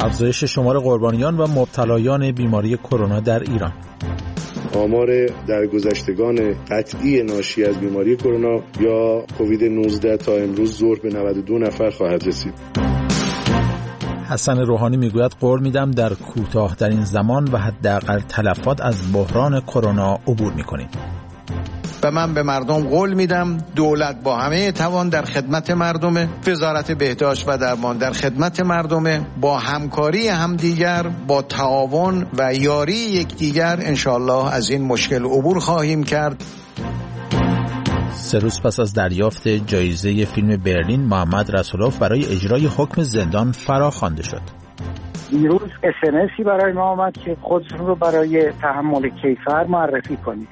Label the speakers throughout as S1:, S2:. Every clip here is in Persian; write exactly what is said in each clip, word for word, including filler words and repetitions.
S1: افزایش شمار قربانیان و مبتلایان بیماری کرونا در ایران.
S2: آمار درگذشتگان قطعی ناشی از بیماری کرونا یا کووید نوزده تا امروز ظهر به نود و دو نفر خواهد رسید.
S1: حسن روحانی میگوید قول میدم در کوتاه‌ترین زمان و حداقل تلفات از بحران کرونا عبور میکنیم.
S3: و من به مردم قول میدم دولت با همه توان در خدمت مردمه، وزارت بهداشت و درمان در خدمت مردمه، با همکاری همدیگر، با تعاون و یاری یکدیگر انشالله از این مشکل عبور خواهیم کرد.
S1: سه روز پس از دریافت جایزه فیلم برلین، محمد رسولوف برای اجرای حکم زندان فرا خوانده شد.
S4: دیروز اس ام اسی برای ما آمد که خودتون رو برای تحمل کیفر معرفی کنید.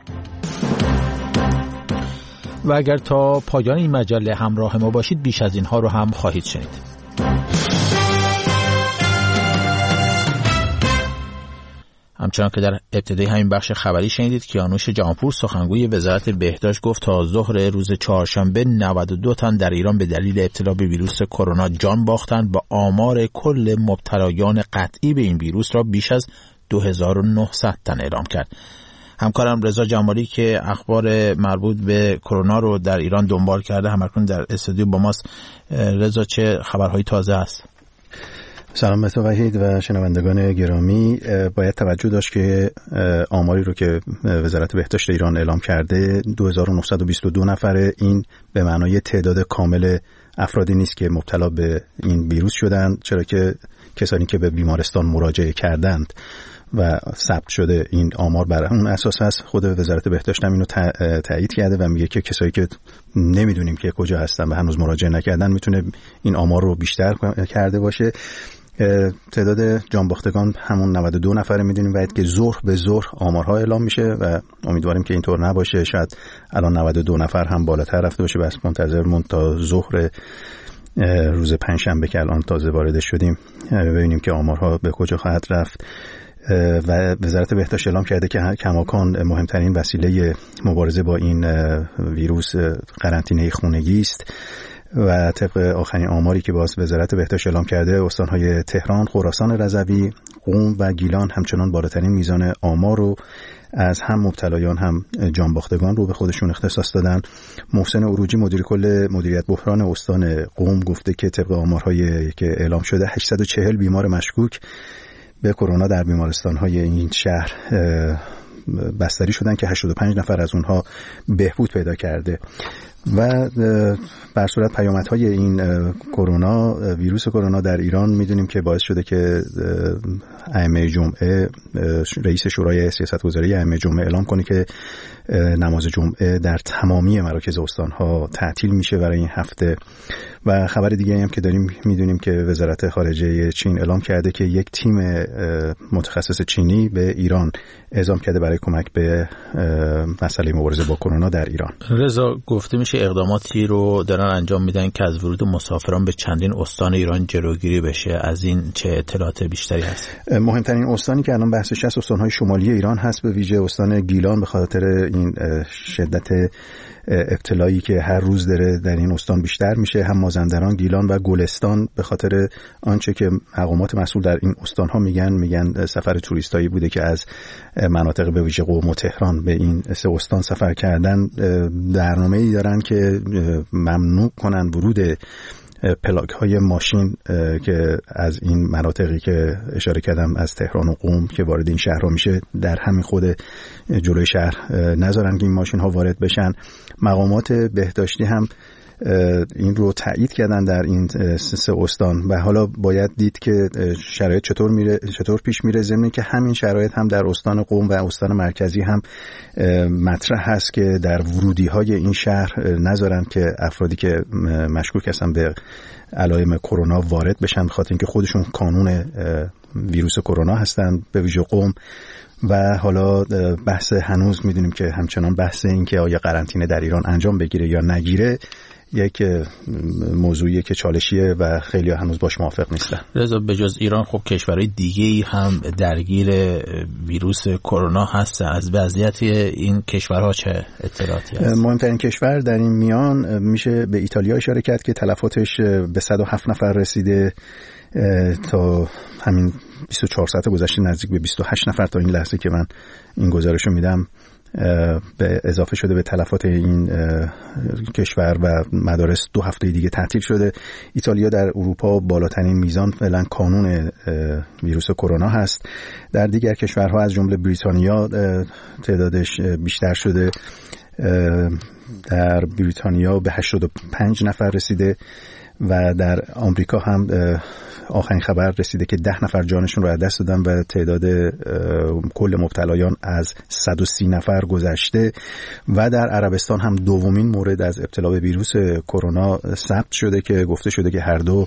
S1: و اگر تا پایان این مجله همراه ما باشید بیش از اینها رو هم خواهید شنید. همچنان که در ابتدای همین بخش خبری شنیدید کیانوش جهانپور سخنگوی وزارت بهداشت گفت تا ظهر روز چهارشنبه نود و دو تن در ایران به دلیل ابتلا به ویروس کرونا جان باختند و آمار کل مبتلایان قطعی به این ویروس را بیش از دو هزار و نهصد تن اعلام کرد. همکارم رضا جمالی که اخبار مربوط به کرونا رو در ایران دنبال کرده همکنون در استودیو با ماست. رضا، چه خبرهای تازه است؟
S5: سلام به تو وحید و شنوندگان گرامی. باید توجه داشت که آماری رو که وزارت بهداشت ایران اعلام کرده دو هزار و نهصد و بیست و دو نفره. این به معنای تعداد کامل افرادی نیست که مبتلا به این ویروس شدند، چرا که کسانی که به بیمارستان مراجعه کردند و ثبت شده این آمار بر اون اساس است. خود وزارت بهداشت هم اینو تایید کرده و میگه که کسایی که نمیدونیم که کجا هستن و هنوز مراجعه نکردن میتونه این آمار رو بیشتر کرده باشه. تعداد جانباختگان همون نود و دو نفره میدونیم باید که ظهر به ظهر آمارها اعلام میشه و امیدواریم که اینطور نباشه. شاید الان نود و دو نفر هم بالاتر رفته باشه، بس منتظرمون تا ظهر روز پنجشنبه که الان تازه وارد شدیم ببینیم که آمارها به کجا خواهد رفت. و وزارت بهداشت اعلام کرده که کماکان مهمترین وسیله مبارزه با این ویروس قرنطینه خانگی است و طبق آخرین آماری که باز وزارت بهداشت اعلام کرده استانهای تهران، خراسان رضوی، قم و گیلان همچنان بالاترین میزان آمار رو از هم مبتلایان هم جانباختگان رو به خودشون اختصاص دادن. محسن عروجی مدیر کل مدیریت بحران استان قم گفته که طبق آمارهایی که اعلام شده هشتصد و چهل بیمار مشکوک به کرونا در بیمارستان‌های این شهر بستری شدن که هشتاد و پنج نفر از اونها بهبود پیدا کرده و بر صورت پیامدهای این کرونا ویروس کرونا در ایران میدونیم که باعث شده که ائمه جمعه رئیس شورای سیاستگذاری ائمه جمعه اعلام کنه که نماز جمعه در تمامی مراکز استان‌ها تعطیل میشه برای این هفته. و خبر دیگه هم که داریم میدونیم که وزارت خارجه چین اعلام کرده که یک تیم متخصص چینی به ایران اعزام کرده برای کمک به مسئله مبارزه با کرونا در ایران.
S1: رضا، گفته میشه اقداماتی رو دارن انجام میدن که از ورود مسافران به چندین استان ایران جلوگیری بشه. از این چه اطلاعات بیشتری هست؟
S5: مهمترین استانی که الان بحثش هست استان‌های شمالی ایران هست، به ویژه استان گیلان به خاطر این شدت ابتلایی که هر روز داره در این استان بیشتر میشه. هم مازندران، گیلان و گلستان به خاطر آنچه که مقامات مسئول در این استان‌ها میگن میگن سفر توریستایی بوده که از مناطق به ویژه قم و تهران به این سه استان سفر کردن. برنامه‌ای دارن که ممنوع کنن ورود پلاک های ماشین که از این مناطقی که اشاره کردم از تهران و قم که وارد این شهرها میشه در همین خود جلوی شهر نذارن که این ماشین ها وارد بشن. مقامات بهداشتی هم این رو تایید کردن در این سه استان و حالا باید دید که شرایط چطور میره چطور پیش میره، ضمن که همین شرایط هم در استان قم و استان مرکزی هم مطرح هست که در ورودی های این شهر نذارن که افرادی که مشکوک هستن به علائم کرونا وارد بشن، بخاطر اینکه خودشون کانون ویروس کرونا هستن به ویژه قم. و حالا بحث هنوز میدونیم که همچنان بحث این که آیا قرنطینه در ایران انجام بگیره یا نگیره یک موضوعیه که چالشیه و خیلی هنوز باش موافق نیستن.
S1: رضا به جز ایران خب کشورهای دیگه‌ای هم درگیر ویروس کرونا هستن. از وضعیت این کشورها چه اطلاعاتی هست؟
S5: مهمترین کشور در این میان میشه به ایتالیا اشاره کرد که تلفاتش به صد و هفت نفر رسیده، تا همین بیست و چهار ساعت گذشته نزدیک به بیست و هشت نفر تا این لحظه که من این گزارش رو میدم به اضافه شده به تلفات این کشور و مدارس دو هفته دیگه تعطیل شده. ایتالیا در اروپا بالاترین میزان فعلا کانون ویروس کرونا هست. در دیگر کشورها از جمله بریتانیا تعدادش بیشتر شده. در بریتانیا به هشتاد و پنج نفر رسیده و در آمریکا هم آخرین خبر رسیده که ده نفر جانشون رو از دست دادن و تعداد کل مبتلایان از صد و سی نفر گذشته. و در عربستان هم دومین مورد از ابتلا به ویروس کرونا ثبت شده که گفته شده که هر دو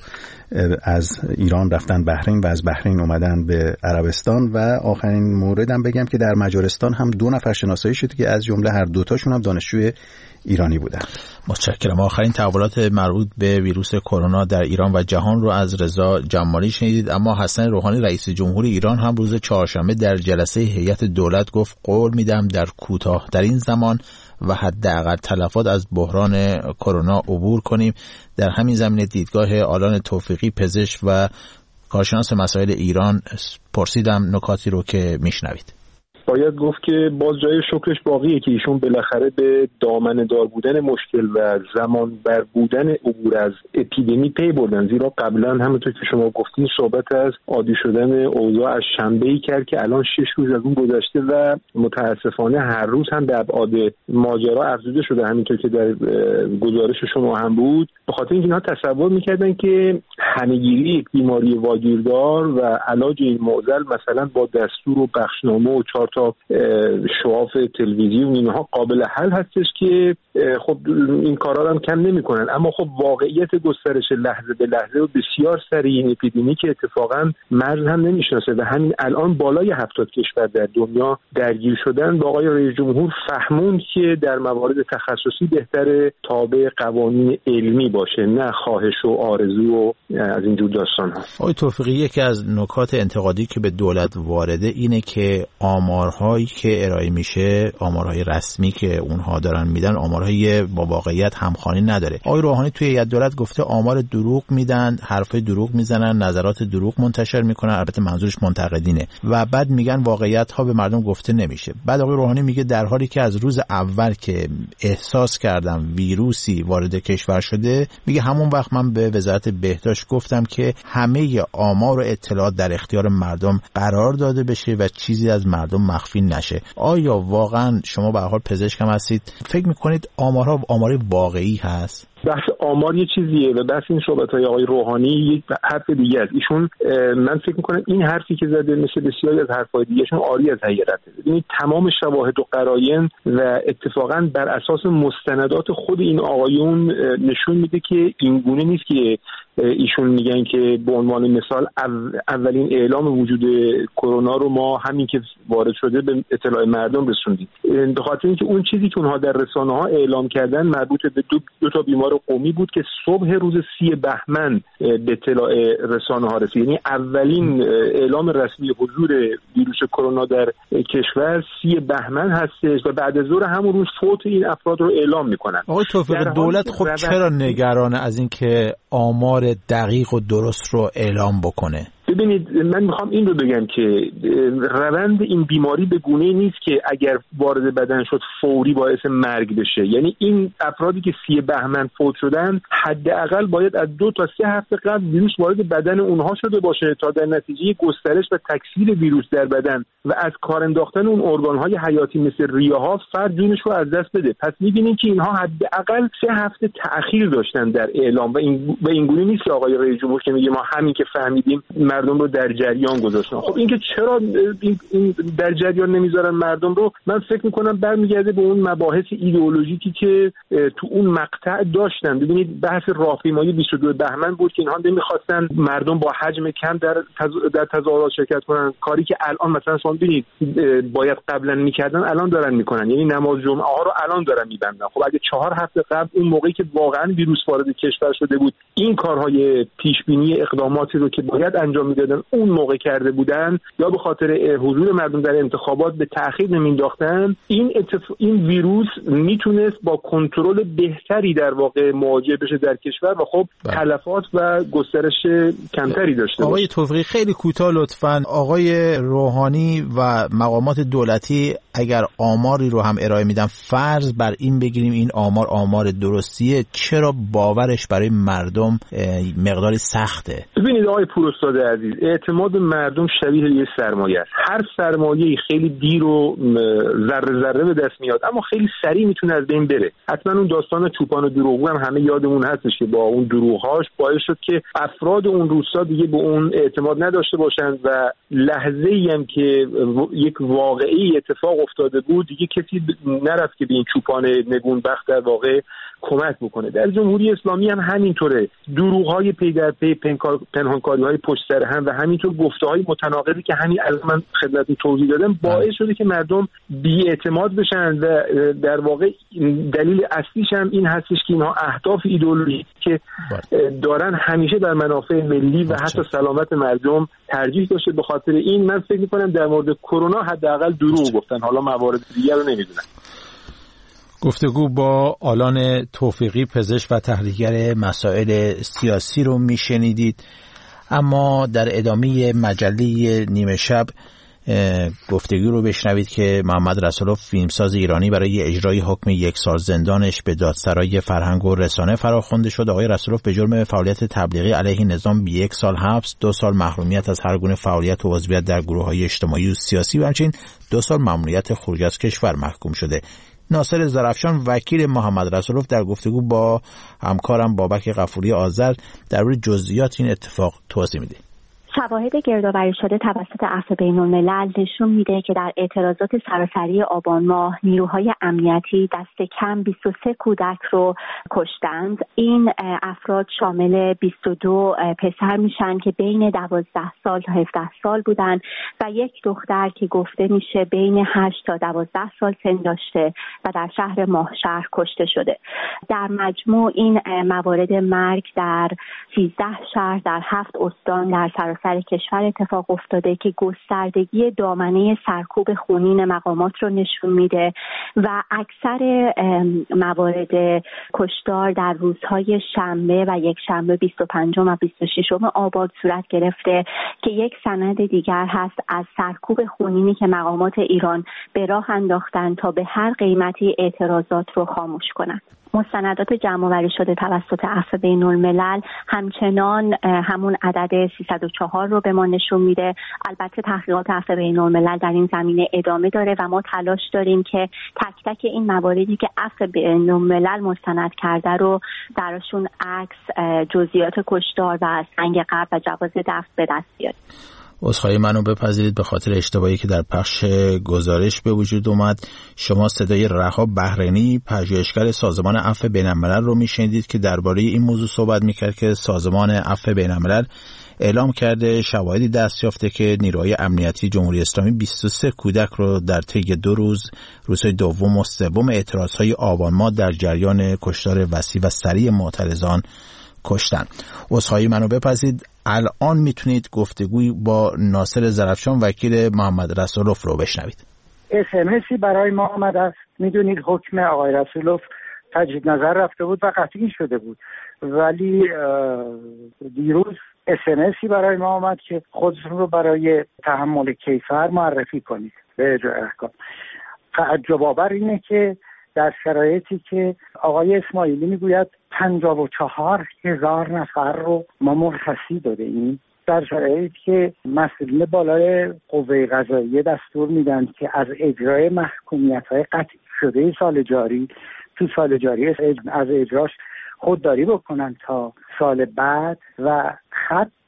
S5: از ایران رفتن بحرین و از بحرین اومدن به عربستان. و آخرین موردم بگم که در مجارستان هم دو نفر شناسایی شده که از جمله هر دوتاشون هم دانشجوی ایرانی بودن.
S1: متشکرم. آخرین تحولات مربوط به ویروس کرونا در ایران و جهان رو از رضا جمالی شنیدید. اما حسن روحانی رئیس جمهور ایران هم روز چهارشنبه در جلسه هیئت دولت گفت قول میدم در کوتاه در این زمان و حداقل تلفات از بحران کرونا عبور کنیم. در همین زمینه دیدگاه آلان توفیقی پزشک و کارشناس مسائل ایران پرسیدم نکاتی رو که میشنوید.
S6: باید گفت که باز جای شکرش باقیه که ایشون بالاخره به دامنه دار بودن مشکل و زمان بر بودن عبور از اپیدمی پی بردن، زیرا قبلا همونطور که شما گفتین صحبت از عادی شدن اوضاع از شنبه‌ای کرد که الان شش روز از اون گذشته و متاسفانه هر روز هم به ابعاد ماجرا افزوده شده، همینطور که در گزارش شما هم بود. به خاطر اینکه اینها تصور می‌کردن که همه‌گیری یک بیماری واگیردار و علاج این معضل مثلا با دستور و بخشنامه و چهار تا شعاف تلویزیون اینها قابل حل هستش که خب این کارا رو هم کم نمی‌کنن. اما خب واقعیت گسترش لحظه به لحظه و بسیار سریع این اپیدمی که اتفاقا مرز هم نمی‌شناسه و همین الان بالای هفتاد کشور در دنیا درگیر شدن، با آقای رئیس جمهور فهموند که در موارد تخصصی بهتره تابع قوانین علمی باشه، نه خواهش و آرزو و از اینجور داستان‌ها.
S1: آقای توفیقی یکی از نکات انتقادی که به دولت وارده اینه که آمارهایی که ارائه میشه، آمارهای رسمی که اونها دارن میدن، آمارهای با واقعیت همخوانی نداره. آقای روحانی توی هیئت دولت گفته آمار دروغ میدن، حرفای دروغ میزنن، نظرات دروغ منتشر میکنن، البته منظورش منتقدینه، و بعد میگن واقعیت ها به مردم گفته نمیشه. بعد آقای روحانی میگه در حالی که از روز اول که احساس کردم ویروسی وارد کشور شده، میگه همون وقت من به وزارت بهداشت گفتم که همه آمار و اطلاعات در اختیار مردم قرار داده بشه و چیزی از مردم مخفی نشه. آیا واقعا شما به هر حال پزشک هم هستید، فکر میکنید آمارها آمار واقعی هست؟
S6: بحث آمار یه چیزیه و بحث این صحبت‌های آقای روحانی یک حرف دیگه است. ایشون من فکر می‌کنم این حرفی که زده مثل بسیاری از حرف‌های دیگه‌شون عاری از حقیقته. ببینید تمام شواهد و قرائن و اتفاقاً بر اساس مستندات خود این آقایون نشون میده که این گونه نیست که ایشون میگن که به عنوان مثال اولین اعلام وجود کرونا رو ما همین که وارد شده به اطلاع مردم رسوندیم. به خاطر اینکه اون چیزی که اونها در رسانه‌ها اعلام کردن مربوط به دو, دو تا بیمار قومی بود که صبح روز سی بهمن به اطلاع رسانه‌ها رسید. یعنی اولین اعلام رسمی حضور ویروس کرونا در کشور سی بهمن هستش و بعد از ظهر همون روز فوت این افراد رو اعلام میکنن.
S1: آقای توفیق، دولت خب چرا نگران از این که آمار دقیق و درست رو اعلام بکنه؟
S6: ببینید من میخوام این رو بگم که روند این بیماری به گونه‌ای نیست که اگر وارد بدن شد فوری باعث مرگ بشه. یعنی این افرادی که سی بهمن فوت شدن حداقل باید از دو تا سه هفته قبل ویروس وارد بدن اونها شده باشه تا در نتیجه گسترش و تکثیر ویروس در بدن و از کار انداختن اون ارگان‌های حیاتی مثل ریه‌ها فرد جونش رو از دست بده. پس می‌بینیم که اینها حداقل سه هفته تأخیر داشتن در اعلام و این به این گونه نیست که آقای رئیس جمهور که میگه ما همین که فهمیدیم مردم رو در جریان گذاشتن. خب اینکه چرا این, این در جریان نمیذارن مردم رو، من فکر میکنم برمیگرده به اون مباحث ایدئولوژیکی که تو اون مقطع داشتن. ببینید بحث راهپیمایی بیست و دو بهمن بود که اینها نمیخواستن مردم با حجم کم در تز... در تظاهرات شرکت کنن، کاری که الان مثلا شما ببینید باید قبلا میکردن الان دارن میکنن، یعنی نماز جمعه ها رو الان دارن میبندن. خب اگه چهار هفته قبل اون موقعی که واقعا ویروس وارد کشور شده بود این کارهای پیش بینی اقداماتی رو که باید انجام میدادن اون موقع کرده بودن، یا به خاطر حضور مردم در انتخابات به تأخیر نمینداختن، این اتف... این ویروس میتونست با کنترل بهتری در واقع مواجه بشه در کشور و خب تلفات و گسترش کمتری داشته باشه.
S1: آقای توفیقی خیلی کوتاه لطفاً، آقای روحانی و مقامات دولتی اگر آماری رو هم ارائه میدن، فرض بر این بگیریم این آمار آمار درستیه، چرا باورش برای مردم مقداری سخته؟
S6: ببینید آقای پوراستاد عزیز، اعتماد مردم شبیه یه سرمایه است. هر سرمایه‌ای خیلی دیر و ذره ذره به دست میاد اما خیلی سریع میتونه از بین بره. حتما اون داستان چوپان و دروغگو هم همه یادمون هستش که با اون دروغ‌هاش باعث شد که افراد اون روستا دیگه به اون اعتماد نداشته باشند و لحظه‌ای هم که یک واقعی اتفاق افتاده بود دیگه کسی نرفت که به این چوپان نگونبخت در واقع کمک بکنه. در جمهوری اسلامی هم همینطوره، دروغ‌های پی در پی، پنهانکاری‌های پشت سر هم و همینطور گفته‌های متناقضی که همین الان من خدمتتون توضیح دادم باعث شده که مردم بی‌اعتماد بشن و در واقع دلیل اصلیش هم این هستش که اینها اهداف ایدئولوژیکی که دارن همیشه بر منافع ملی و حتی سلامت مردم ترجیح داشته. به خاطر این من فکر می‌کنم در مورد کرونا حداقل دروغ گفتن، حالا موارد دیگر رو نمی‌دونم.
S1: گفتگو با آلان توفیقی، پزشک و تحلیلگر مسائل سیاسی رو میشنیدید. اما در ادامه مجله نیمه شب گفتگو رو بشنوید که محمد رسولوف، فیلمساز ایرانی، برای اجرای حکم یک سال زندانش به دادسرای فرهنگ و رسانه فراخوانده شد. آقای رسولوف به جرم فعالیت تبلیغی علیه نظام به یک سال حبس، دو سال محرومیت از هر گونه فعالیت و عضویت در گروه‌های اجتماعی و سیاسی و همچنین دو سال ممنوعیت خروج از کشور محکوم شده. ناصر زرافشان، وکیل محمد رسولوف، در گفتگو با همکارم بابک غفوری آذر درباره جزئیات این اتفاق توضیح میده.
S7: شواهد گردآوری شده توسط عفو بین‌الملل نشون میده که در اعتراضات سراسری آبان ماه نیروهای امنیتی دست کم بیست و سه کودک رو کشتند. این افراد شامل بیست و دو پسر میشن که بین دوازده سال تا هفده سال بودن و یک دختر که گفته میشه بین هشت تا دوازده سال سن داشته و در شهر ماهشهر کشته شده. در مجموع این موارد مرگ در سیزده شهر در هفت استان در سراسر سر کشور اتفاق افتاده که گستردگی دامنه سرکوب خونین مقامات رو نشون میده و اکثر موارد کشتار در روزهای شنبه و یک شنبه بیست و پنجم و بیست و ششم آبان صورت گرفته که یک سند دیگر هست از سرکوب خونینی که مقامات ایران به راه انداختن تا به هر قیمتی اعتراضات رو خاموش کنند. مستندات جمع‌آوری شده توسط عفو بین‌الملل همچنان همون عدد سیصد و چهار رو به ما نشون میده. البته تحقیقات عفو بین‌الملل در این زمینه ادامه داره و ما تلاش داریم که تک تک این مواردی که عفو بین‌الملل مستند کرده رو درشون عکس، جزئیات کشتار و سنگ قبر و جواز دفن به دست بیاریم.
S1: عذرخواهی منو بپذیرید به خاطر اشتباهی که در پخش گزارش به وجود اومد. شما صدای رها بحرینی، پژوهشگر سازمان عفو بین‌الملل رو میشنیدید که درباره این موضوع صحبت میکرد که سازمان عفو بین‌الملل اعلام کرده شواهدی دست یافته که نیروهای امنیتی جمهوری اسلامی بیست و سه کودک رو در طی دو روز، روزهای دوم و سوم اعتراضهای آبان ماه در جریان کشتار وسیع و سریع معترضان کشتن. عذرخواهی منو بپذیرید. الان میتونید گفتگوی با ناصر زرافشان، وکیل محمد رسولوف رو بشنوید.
S4: اس ام اسی برای ما آمده است. میدونید حکم آقای رسولوف تجدید نظر رفته بود و قطعی شده بود، ولی دیروز اس ام اسی برای ما آمد که خودتون رو برای تحمل کیفر معرفی کنید به اجرای احکام. تعجب آور اینه که در شرایطی که آقای اسماعیلی میگوید پنجاه و چهار هزار نفر رو ما مرخصی داده ایم، در شرایطی که مسئولین بالای قوه قضاییه دستور میدن که از اجرای محکومیت‌های قطعی شده سال جاری تو سال جاری از اجراش خودداری بکنن تا سال بعد و خط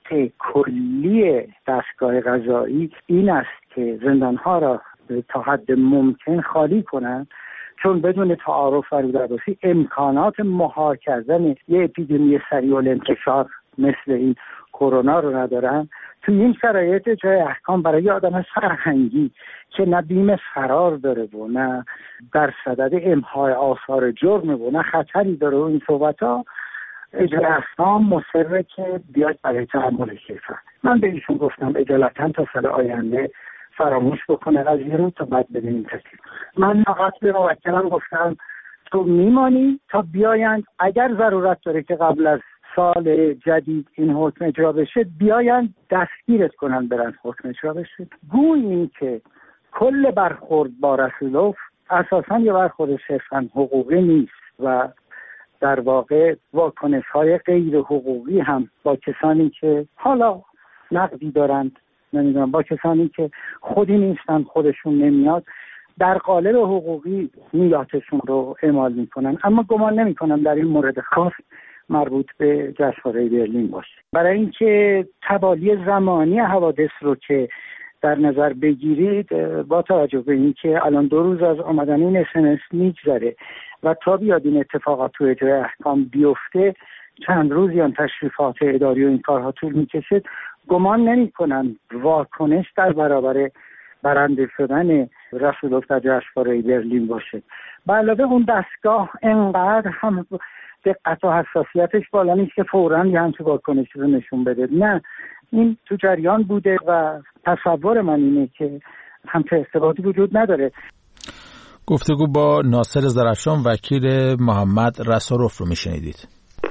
S4: کلی دستگاه قضایی این است که زندانها را تا حد ممکن خالی کنند، چون بدون تعارف و رودرباسی امکانات مهار کردن یه اپیدمی سریع الانتشار مثل این کرونا رو ندارن. تو این شرایط جای احکام برای آدم سرهنگی که نه بیم فرار داره و نه در صدد امحای آثار جرم و نه خطری داره و این صحبت ها، اجرای احکام مصره که بیاد برای تحمل کیفر. من به ایشون گفتم اجالتا تا سال آینده فراموش بکنه قضیه رو تا بعد ببینیم تکلیف. من فقط به موکلم گفتم تو میمانی تا بیایند، اگر ضرورت داره که قبل از سال جدید این حکم اجرا بشه بیایند دستگیرت کنن برن حکم اجرا بشه. گویی این که کل برخورد با رسولوف اساساً یه برخورد صرفاً حقوقی نیست و در واقع واکنش‌های غیر حقوقی هم با کسانی که حالا نقدی دارند، نمیدونم با کسانی که خودی نیستن، خودشون نمیاد، در قالب حقوقی نیاتشون رو اعمال میکنن. اما گمان نمیکنم در این مورد خاص مربوط به جشنواره برلین باشه. برای اینکه توالی زمانی حوادث رو که در نظر بگیرید، با توجه به اینکه الان دو روز از آمدن این اس ام اس میگذره و تا بیاد این اتفاقات تو اجرای احکام بیفته چند روز یا تشریفات اداری و این کارها طول میکشه، گمان نمی کنم واکنش در برابر برنده شدن رسولوف در جشنواره برلین باشه. به علاوه اون دستگاه انقدر هم دقت و حساسیتش بالا نیست که فوراً یه همچه واکنشی رو نشون بده. نه، این تو جریان بوده و تصور من اینه که همچه ارتباطی وجود نداره.
S1: گفتگو با ناصر زرافشان وکیل محمد رسولوف رو میشنیدید.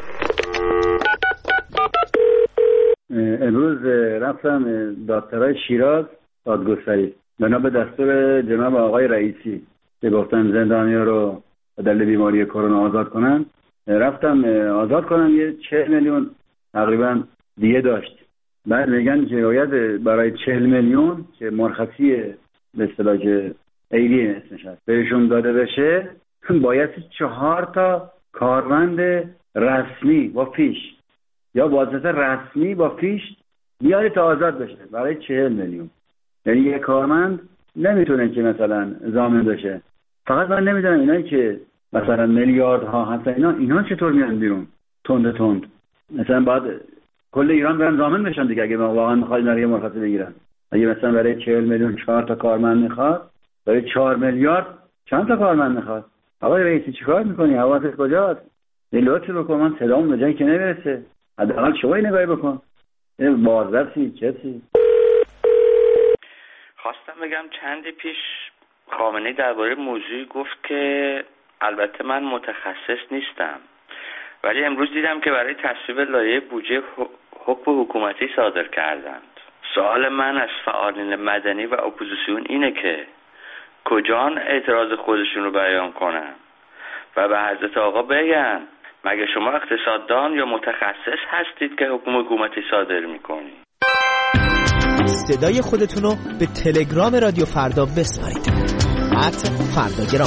S8: امروز رفتم دادسرای شیراز دادگستری بنا به دستور جناب آقای رئیسی که گفتن زندانی‌ها رو دلیل بیماری کرونا آزاد کنن. رفتم آزاد کنن، یه چهل میلیون تقریبا دیگه داشت. بعد میگن که باید برای چهل میلیون که مرخصی به اصطلاح که ایدی اسمش هست بهشون داده بشه، باید چهار تا کارمند رسمی با فیش یا واسطه رسمی با فیش بیاره تا آزاد بشه برای چهل میلیون. یعنی یک کارمند نمیتونه که مثلا ضامن بشه. فقط من نمیدونم اینایی که مثلا میلیاردها هست اینا اینا چطور میان بیرون تند تند. مثلا بعد کل ایران برن ضامن بشن دیگه اگه واقعا میخواد نریه مرخصی بگیرن. اگه مثلا برای چهل میلیون چهار تا کارمند میخواد، برای چهار میلیارد چند تا کارمند میخواد؟ آقای رئیسی چیکار میکنی؟ حواست کجاست؟ لطف بکن من صدامون به جایی که نمیرسه. حداقل شما نگاهی بکن. این بازرسی کسی.
S9: خواستم بگم چندی پیش خامنه‌ای درباره موضوعی گفت که البته من متخصص نیستم، ولی امروز دیدم که برای تصویب لایحه بودجه حکم حکومتی صادر کردند. سوال من از فعالین مدنی و اپوزیسیون اینه که کجان اعتراض خودشون رو بیان کنن و به حضرت آقا بگن مگه شما اقتصاددان یا متخصص هستید که حکم حکومتی صادر میکنید؟
S10: صدای خودتون رو به تلگرام رادیو فردا بسپارید. ات فرداگرام.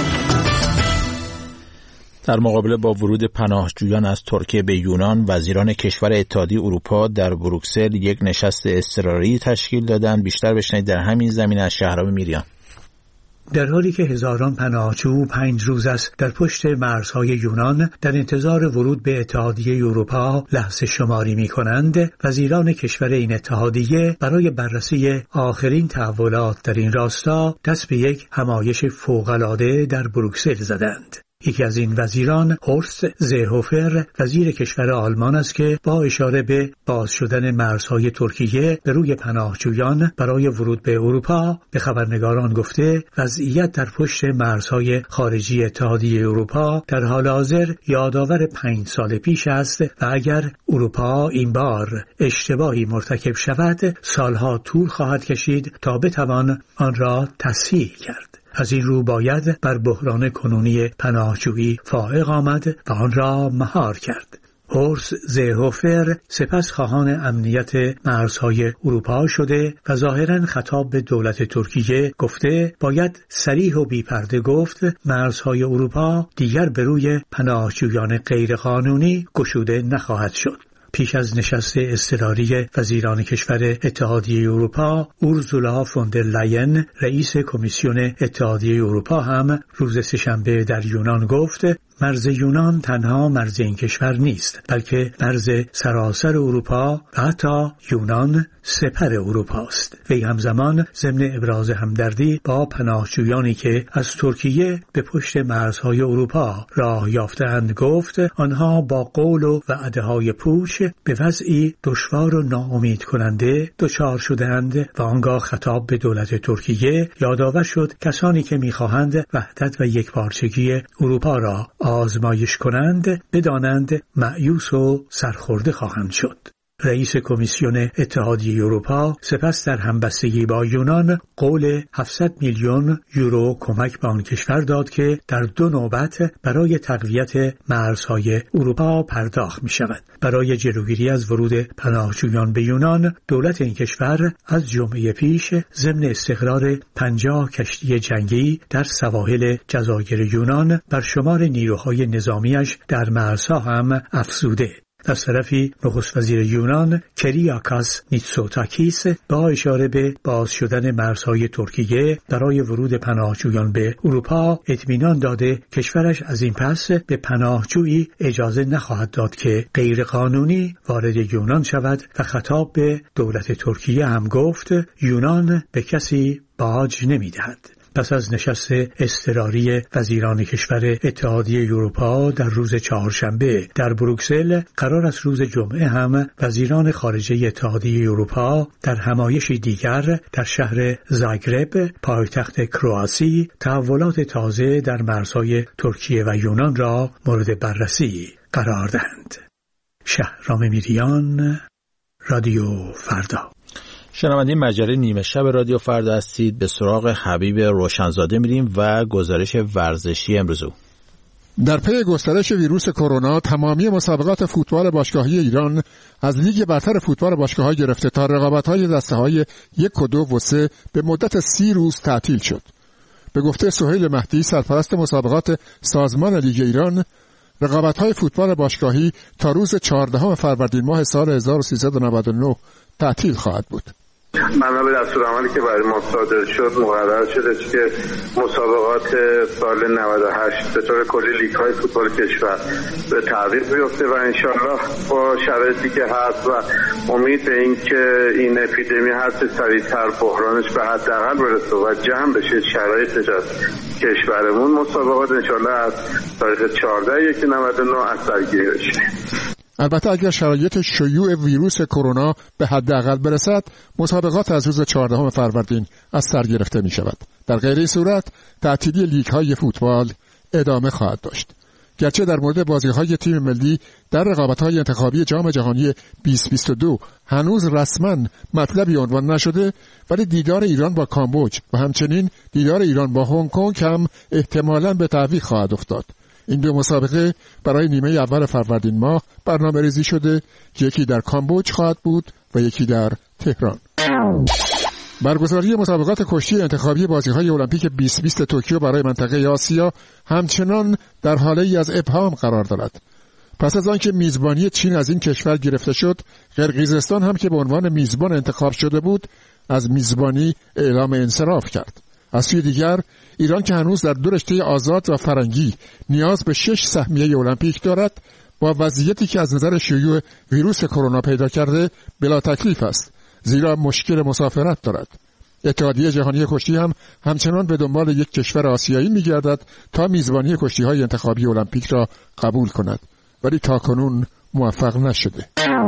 S1: در مقابله با ورود پناهجویان از ترکیه به یونان، وزیران کشور اتحادیه اروپا در بروکسل یک نشست اضطراری تشکیل دادند. بیشتر بشنوید در همین زمینه از شهرام میریان.
S11: در حالی که هزاران پناهجو پنج روز است در پشت مرزهای یونان در انتظار ورود به اتحادیه اروپا لحظه شماری می کنند، وزیران کشور این اتحادیه برای بررسی آخرین تحولات در این راستا دست به یک همایش فوق‌العاده در بروکسل زدند. یکی از این وزیران هورست زیرهوفر وزیر کشور آلمان است که با اشاره به باز شدن مرزهای ترکیه به روی پناهجویان برای ورود به اروپا به خبرنگاران گفته وضعیت در پشت مرزهای خارجی اتحادیه اروپا در حال حاضر یادآور پنج سال پیش است و اگر اروپا این بار اشتباهی مرتکب شود سالها طول خواهد کشید تا بتوان آن را تصحیح کرد. از این رو باید بر بحران کنونی پناهجویی فائق آمد و آن را مهار کرد. هورست زیرهوفر سپس خواهان امنیت مرزهای اروپا شده و ظاهراً خطاب به دولت ترکیه گفته باید صریح و بی‌پرده گفت مرزهای اروپا دیگر به روی پناهجویان غیرقانونی گشوده نخواهد شد. پیش از نشست اضطراری وزیران کشور اتحادیه اروپا، اورسولا فون در لاین رئیس کمیسیون اتحادیه اروپا هم روز سه‌شنبه در یونان گفت مرز یونان تنها مرز این کشور نیست، بلکه مرز سراسر اروپا و حتی یونان سپر اروپا است. وی همزمان ضمن ابراز همدردی با پناهجویانی که از ترکیه به پشت مرزهای اروپا راه یافتند گفت آنها با قول و وعده‌های پوچ به وضعی دشوار و ناامید کننده دچار شدند و آنگاه خطاب به دولت ترکیه یادآور شد کسانی که می‌خواهند وحدت و یکپارچگی اروپا را آزمایش کنند بدانند مأیوس و سرخورده خواهند شد. رئیس کمیسیون اتحادیه اروپا سپس در همبستگی با یونان قول هفتصد میلیون یورو کمک به آن کشور داد که در دو نوبت برای تقویت مرزهای اروپا پرداخت می شود. برای جلوگیری از ورود پناهجویان به یونان، دولت این کشور از جمعه پیش ضمن استقرار پنجاه کشتی جنگی در سواحل جزایر یونان بر شمار نیروهای نظامیش در مرزها هم افزوده. از طرفی نخست وزیر یونان کریاکاس میتسوتاکیس با اشاره به باز شدن مرزهای ترکیه برای ورود پناهجویان به اروپا اطمینان داده کشورش از این پس به پناهجویی اجازه نخواهد داد که غیر قانونی وارد یونان شود و خطاب به دولت ترکیه هم گفت یونان به کسی باج نمیدهد. پس از نشست اضطراری وزیران کشور اتحادیه اروپا در روز چهارشنبه در بروکسل، قرار است روز جمعه هم وزیران خارجه اتحادیه اروپا در همایشی دیگر در شهر زاگرب پایتخت کرواسی تحولات تازه در مرزهای ترکیه و یونان را مورد بررسی قرار دهند. شهرام میریان، رادیو فردا.
S1: شنونده مجله نیمه شب رادیو فردا هستید. به سراغ حبیب روشنزاده میریم و گزارش ورزشی امروز.
S12: در پی گسترش ویروس کرونا تمامی مسابقات فوتبال باشگاهی ایران از لیگ برتر فوتبال باشگاه‌ها گرفته تا رقابت‌های دسته‌های یک و دو و سه به مدت سی روز تعطیل شد. به گفته سهیل مهدی سرپرست مسابقات سازمان لیگ ایران، رقابت‌های فوتبال باشگاهی تا روز چهاردهم فروردین ماه سال هزار و سیصد و نود و نه تعطیل خواهد بود.
S2: بنا به دستورالعملی که برای ما صادر شد مقرر شده که مسابقات سال نود و هشت به طور کلی لیگ‌های فوتبال کشور به تعویق بیفته و انشالله با شرایطی که هست و امید به این که این اپیدمی هست سریعتر بحرانش به حداقل برسه و جمع بشه شرایطش از کشورمون، مسابقات انشالله از تاریخ چهارده یک نود و نه از سرگیری بشه.
S12: البته اگر شرایط شیوع ویروس کرونا به حداقل برسد، مسابقات از روز چهاردهم فروردین از سر گرفته می شود. در غیر این صورت تعطیلی لیگ‌های فوتبال ادامه خواهد داشت. گرچه در مورد بازی‌های تیم ملی در رقابت‌های انتخابی جام جهانی بیست بیست و دو هنوز رسما مطلبی عنوان نشده، ولی دیدار ایران با کامبوج و همچنین دیدار ایران با هنگ کنگ هم احتمالاً به تعویق خواهد افتاد. این دو مسابقه برای نیمه اول فروردین ماه برنامه ریزی شده که یکی در کامبوج خواهد بود و یکی در تهران. برگزاری مسابقات کشتی انتخابی بازی‌های المپیک بیست بیست توکیو برای منطقه آسیا همچنان در حاله ای از ابهام قرار دارد. پس از آنکه میزبانی چین از این کشور گرفته شد، قرقیزستان هم که به عنوان میزبان انتخاب شده بود از میزبانی اعلام انصراف کرد. از سوی دیگر ایران که هنوز در دو رشته آزاد و فرنگی نیاز به شش سهمیه المپیک دارد، با وضعیتی که از نظر شیوع ویروس کرونا پیدا کرده بلا تکلیف است، زیرا مشکل مسافرت دارد. اتحادیه جهانی کشتی هم همچنان به دنبال یک کشور آسیایی می‌گردد تا میزبانی کشتی‌های انتخابی المپیک را قبول کند، ولی تاکنون موفق نشده.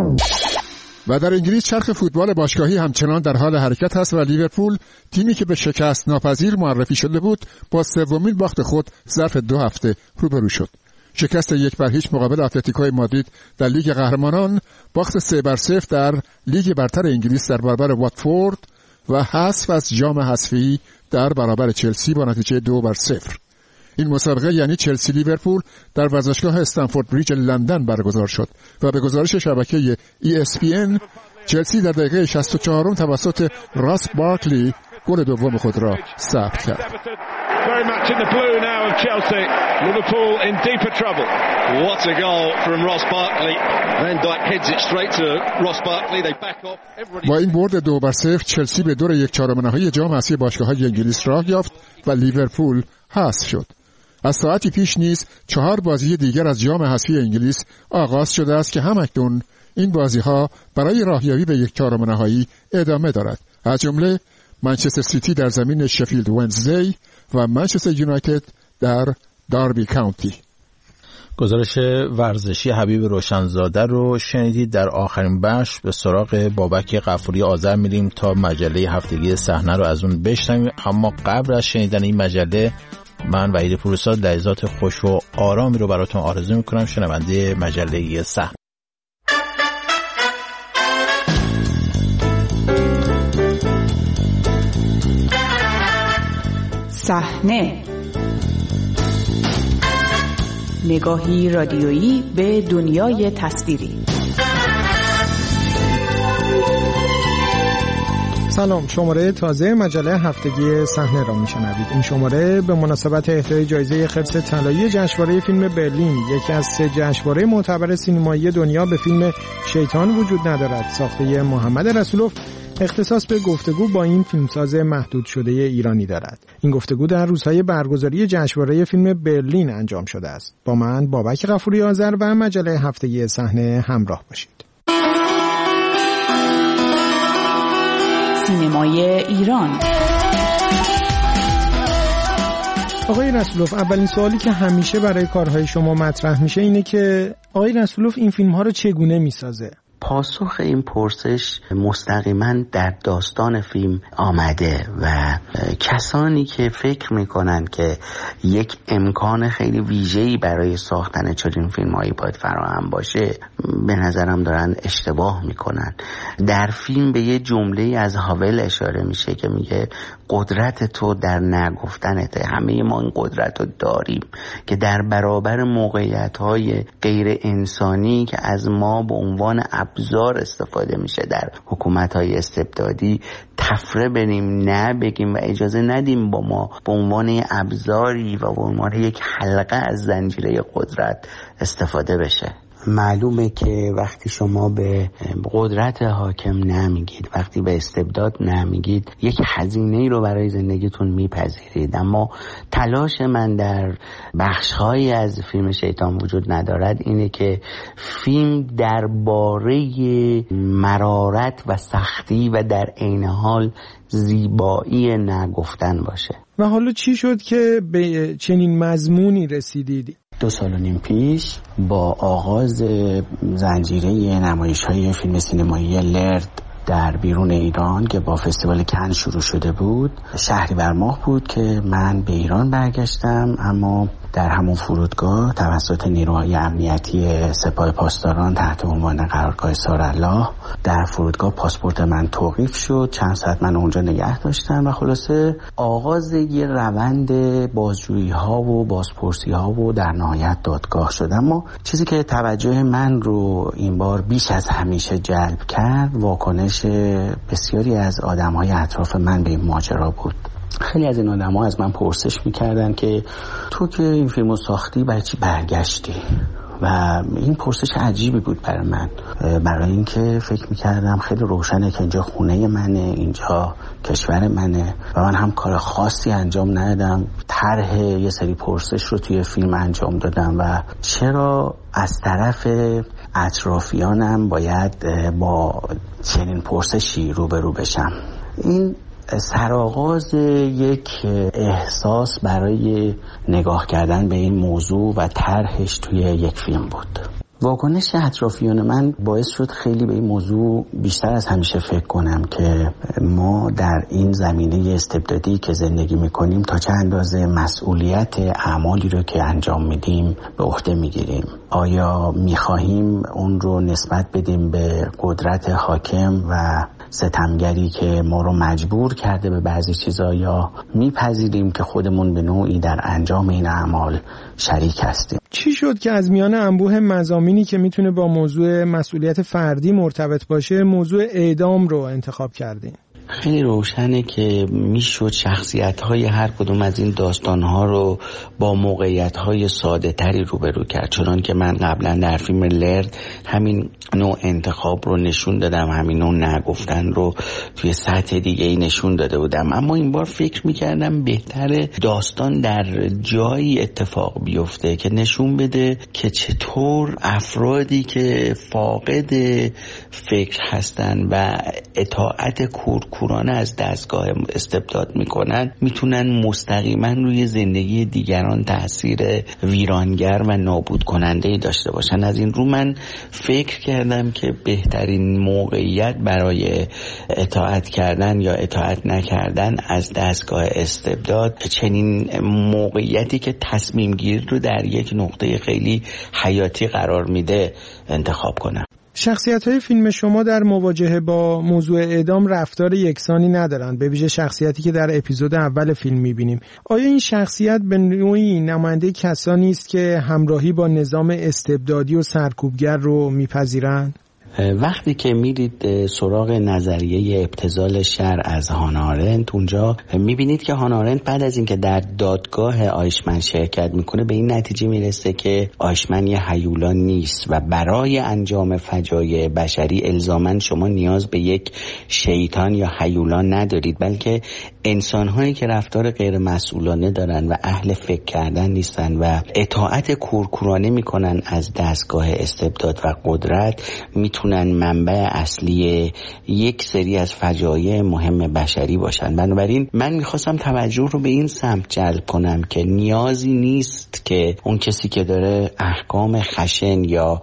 S12: و در انگلیس چرخ فوتبال باشگاهی همچنان در حال حرکت است و لیورپول، تیمی که به شکست ناپذیر معرفی شده بود، با سومین باخت خود ظرف دو هفته روبرو شد. شکست یک بر هیچ مقابل اتلتیکو مادرید در لیگ قهرمانان، باخت سه بر صفر در لیگ برتر انگلیس در برابر واتفورد و حذف از جام حذفی در برابر چلسی با نتیجه دو بر صفر. این مسابقه یعنی چلسی لیورپول در ورزشگاه استنفورد بریج لندن برگزار شد و به گزارش شبکه ای اس پی ان چلسی در دقیقه شصت و چهار توسط راس بارکلی گل دوم خود را ثبت کرد.
S13: very much in the blue now of Chelsea. Liverpool in deeper trouble.
S14: What a goal from Ross Barkley. Van Dijk heads it straight to Ross Barkley. They back off.
S12: با این برد دو بر صفر چلسی به دور یک چهارم نهایی جام حذفی باشگاه‌های انگلیس راه یافت و لیورپول حذف شد. از ساعتی پیش نیز چهار بازی دیگر از جام حذفی انگلیس آغاز شده است که همکنون این بازی‌ها برای راهیابی به یک چهارم نهایی ادامه دارد. از جمله منچستر سیتی در زمین شفیلد ونزدی و منچستر یونایتد در داربی کانتی.
S1: گزارش ورزشی حبیب روشنزاده رو شنیدید. در آخرین بخش به سراغ بابک غفوری آذر میریم تا مجله هفتگی صحنه رو از اون بشنویم. اما قبل از شنیدن این مجله من وحید پوروزاد لحظات خوش و آرامی رو براتون آرزو میکنم. شنونده مجله صحنه.
S15: صحنه، نگاهی رادیویی به دنیای تصویری.
S16: سلام، شماره تازه مجله هفتگی صحنه را میشنوید. این شماره به مناسبت اهدای جایزه خرس طلایی جشنواره فیلم برلین، یکی از سه جشنواره معتبر سینمایی دنیا، به فیلم شیطان وجود ندارد ساخته محمد رسولوف اختصاص به گفتگو با این فیلمساز محدود شده ایرانی دارد. این گفتگو در روزهای برگزاری جشنواره فیلم برلین انجام شده است. با من بابک غفوری آذر و مجله هفتگی صحنه همراه باشید.
S15: سینمای ایران.
S16: آقای رسولوف، اولین سوالی که همیشه برای کارهای شما مطرح میشه اینه که آقای رسولوف این فیلم‌ها رو چگونه میسازه؟
S17: پاسخ این پرسش مستقیما در داستان فیلم آمده و کسانی که فکر میکنن که یک امکان خیلی ویژه‌ای برای ساختن چنین فیلم‌هایی باید فراهم باشه، به نظرم دارن اشتباه میکنن. در فیلم به یه جمله از هاول اشاره میشه که میگه قدرت تو در نگفتنته. همه ما این قدرت رو داریم که در برابر موقعیت‌های غیر انسانی که از ما به عنوان ابزار استفاده میشه در حکومت‌های استبدادی تفره بریم، نه بگیم و اجازه ندیم با ما به عنوان ابزاری و به عنوان یک حلقه از زنجیره قدرت استفاده بشه. معلومه که وقتی شما به قدرت حاکم نمیگید، وقتی به استبداد نمیگید، یک هزینه‌ای رو برای زندگیتون میپذیرید. اما تلاش من در بخش‌هایی از فیلم شیطان وجود ندارد اینه که فیلم درباره مرارت و سختی و در عین حال زیبایی نگفتن باشه.
S16: و حالا چی شد که به چنین مضمونی رسیدید؟
S17: دو سال و نیم پیش با آغاز زنجیره نمایش‌های فیلم سینمایی لرد در بیرون ایران که با فستیوال کن شروع شده بود، شهریور ماه بود که من به ایران برگشتم. اما در همون فرودگاه توسط نیروهای امنیتی سپاه پاسداران تحت عنوان قرارگاه سارالله در فرودگاه پاسپورت من توقیف شد. چند ساعت من اونجا نگه داشتم و خلاصه آغاز یه روند بازجویی ها و بازپرسی ها و در نهایت دادگاه شد. اما چیزی که توجه من رو این بار بیش از همیشه جلب کرد واکنش بسیاری از آدم های اطراف من به این ماجرا بود. خیلی از این آدم ها از من پرسش میکردن که تو که این فیلمو ساختی برای چی برگشتی؟ و این پرسش عجیبی بود برای من، برای اینکه فکر میکردم خیلی روشنه که اینجا خونه منه، اینجا کشور منه و من هم کار خاصی انجام ندادم، طرح یه سری پرسش رو توی فیلم انجام دادم و چرا از طرف اطرافیانم باید با چنین پرسشی روبرو بشم. این سرآغاز یک احساس برای نگاه کردن به این موضوع و طرحش توی یک فیلم بود. واکنش اطرافیان من باعث شد خیلی به این موضوع بیشتر از همیشه فکر کنم که ما در این زمینه استبدادی که زندگی میکنیم تا چه اندازه مسئولیت اعمالی رو که انجام میدیم به عهده میگیریم. آیا میخواهیم اون رو نسبت بدیم به قدرت حاکم و ستمگری که ما رو مجبور کرده به بعضی چیزا، یا میپذیریم که خودمون به نوعی در انجام این اعمال شریک هستیم؟
S16: چی شد که از میان انبوه مضامینی که میتونه با موضوع مسئولیت فردی مرتبط باشه موضوع اعدام رو انتخاب کردین؟
S17: خیلی روشنه که میشد شخصیت‌های هر کدوم از این داستان‌ها رو با موقعیت‌های ساده‌تری روبرو کرد، چون که من قبلا در فیلم لرد همین نوع انتخاب رو نشون دادم، همین نوع نگفتن رو توی سطح دیگه ای نشون داده بودم. اما این بار فکر می‌کردم بهتره داستان در جایی اتفاق بیفته که نشون بده که چطور افرادی که فاقد فکر هستن و اطاعت کورکورانه از دستگاه استبداد میکنن میتونن مستقیما روی زندگی دیگران تاثیر ویرانگر و نابود کننده داشته باشن. از این رو من فکر کردم که بهترین موقعیت برای اطاعت کردن یا اطاعت نکردن از دستگاه استبداد چنین موقعیتی که تصمیم گیری رو در یک نقطه خیلی حیاتی قرار میده انتخاب کنم.
S16: شخصیت‌های فیلم شما در مواجهه با موضوع اعدام رفتار یکسانی ندارند، به ویژه شخصیتی که در اپیزود اول فیلم می‌بینیم. آیا این شخصیت به نوعی نماینده کسانی است که همراهی با نظام استبدادی و سرکوبگر رو می‌پذیرند؟
S17: وقتی که میرید سراغ نظریه ابتذال شر از هانا آرنت، اونجا میبینید که هانا آرنت بعد از اینکه در دادگاه آیشمن شرکت میکنه به این نتیجه میرسه که آیشمن یه هیولا نیست و برای انجام فجایع بشری الزاماً شما نیاز به یک شیطان یا هیولا ندارید، بلکه انسان‌هایی که رفتار غیر مسئولانه دارن و اهل فکر کردن نیستن و اطاعت کورکورانه میکنن از دستگاه استبداد و قدرت میتونن منبع اصلی یک سری از فجایع مهم بشری باشن. بنابراین من میخواستم توجه رو به این سمت جلب کنم که نیازی نیست که اون کسی که داره احکام خشن یا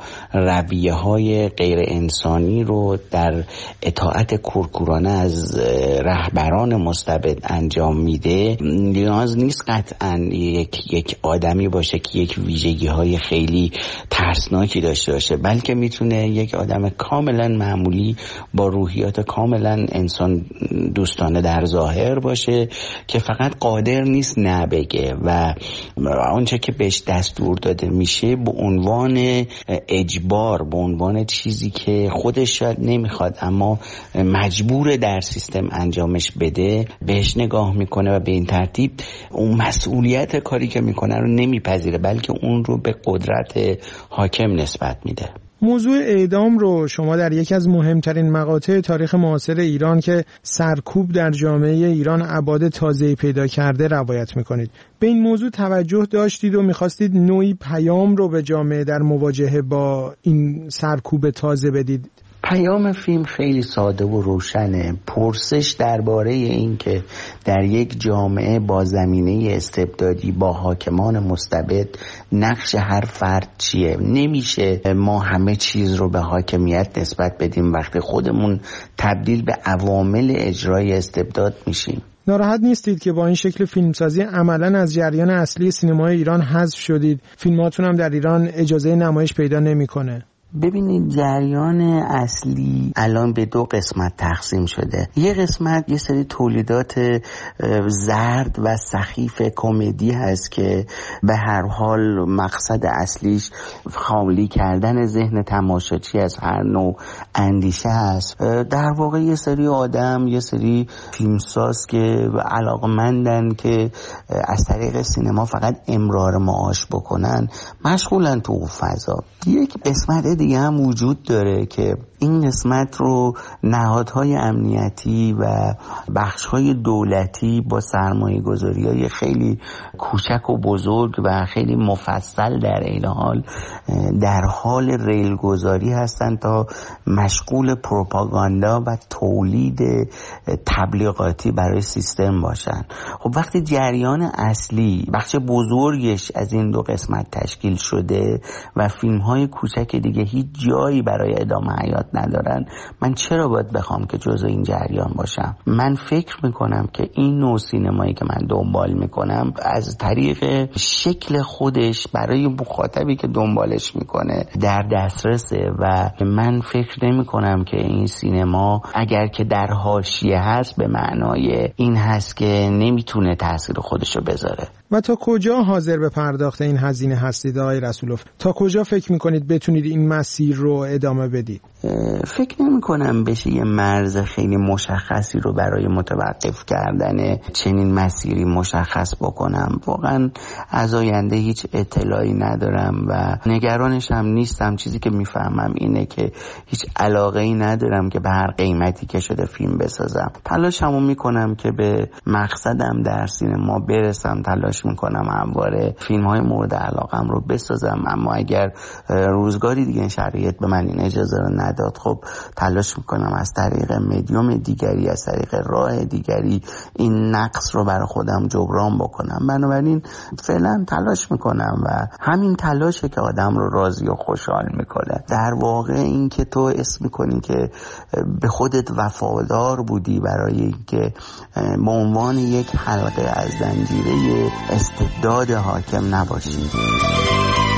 S17: رویه‌های غیر انسانی رو در اطاعت کورکورانه از رهبران مستبد انجام میده نیاز نیست قطعاً یک یک آدمی باشه که یک ویژگی‌های خیلی ترسناکی داشته باشه، بلکه میتونه یک آدم کاملا معمولی با روحیات کاملا انسان دوستانه در ظاهر باشه که فقط قادر نیست نبگه و آنچه که بهش دستور داده میشه به عنوان اجبار، به عنوان چیزی که خودش شاید نمیخواد اما مجبور در سیستم انجامش بده بهش نگاه میکنه و به این ترتیب اون مسئولیت کاری که میکنه رو نمیپذیره، بلکه اون رو به قدرت حاکم نسبت میده.
S16: موضوع اعدام رو شما در یکی از مهمترین مقاطع تاریخ معاصر ایران که سرکوب در جامعه ایران ابعاد تازه‌ای پیدا کرده روایت میکنید. به این موضوع توجه داشتید و میخواستید نوعی پیام رو به جامعه در مواجهه با این سرکوب تازه بدید.
S17: پیام فیلم خیلی ساده و روشنه. پرسش درباره این که در یک جامعه با زمینه استبدادی با حاکمان مستبد نقش هر فرد چیه؟ نمیشه ما همه چیز رو به حاکمیت نسبت بدیم وقتی خودمون تبدیل به عوامل اجرای استبداد میشیم.
S16: ناراحت نیستید که با این شکل فیلمسازی عملاً از جریان اصلی سینمای ایران حذف شدید؟ فیلماتون هم در ایران اجازه نمایش پیدا نمیکنه.
S17: ببینید جریان اصلی الان به دو قسمت تقسیم شده. یه قسمت یه سری تولیدات زرد و سخیف کمدی هست که به هر حال مقصد اصلیش خالی کردن ذهن تماشاچی از هر نوع اندیشه هست. در واقع یه سری آدم، یه سری فیلمساز که علاقمندن که از طریق سینما فقط امرار معاش بکنن مشغولن تو اون فضا. یک قسمت دیگه هم وجود داره که این قسمت رو نهادهای امنیتی و بخش‌های دولتی با سرمایه‌گذاری‌های خیلی کوچک و بزرگ و خیلی مفصل در این حال در حال ریلگذاری هستن تا مشغول پروپاگاندا و تولید تبلیغاتی برای سیستم باشن. خب وقتی جریان اصلی بخش بزرگش از این دو قسمت تشکیل شده و فیلم‌های کوچک دیگه هیچ جایی برای ادامه حیات ندارن، من چرا باید بخوام که جزء این جریان باشم؟ من فکر میکنم که این نوع سینمایی که من دنبال میکنم از طریق شکل خودش برای مخاطبی که دنبالش میکنه در دسترسه و من فکر نمیکنم که این سینما اگر که در حاشیه هست به معنای این هست که نمیتونه تاثیر خودشو بذاره.
S16: و تا کجا حاضر به پرداخت این هزینه هستید آقای رسولوف؟ تا کجا فکر میکنید بتونید این مسیر رو ادامه بدید؟
S17: فکر نمی کنم بشه یه مرز خیلی مشخصی رو برای متوقف کردن چنین مسیری مشخص بکنم. واقعا از آینده هیچ اطلاعی ندارم و نگرانش هم نیستم. چیزی که میفهمم اینه که هیچ علاقه ای ندارم که به هر قیمتی که شده فیلم بسازم. تلاشمو میکنم که به مقصدم در سینما برسم، تلاش میکنم همواره فیلم های مورد علاقم رو بسازم، اما اگر روزگاری دیگه شرایط به من این اجازه رو نداد، خب تلاش میکنم از طریق مدیوم دیگری، از طریق راه دیگری این نقص رو برای خودم جبران بکنم. بنابراین فعلا تلاش میکنم و همین تلاشه که آدم رو راضی و خوشحال میکنه. در واقع این که تو اسم میکنی که به خودت وفادار بودی برای اینکه به عنوان یک حلقه از زنجیره استبداد حاکم نباشی.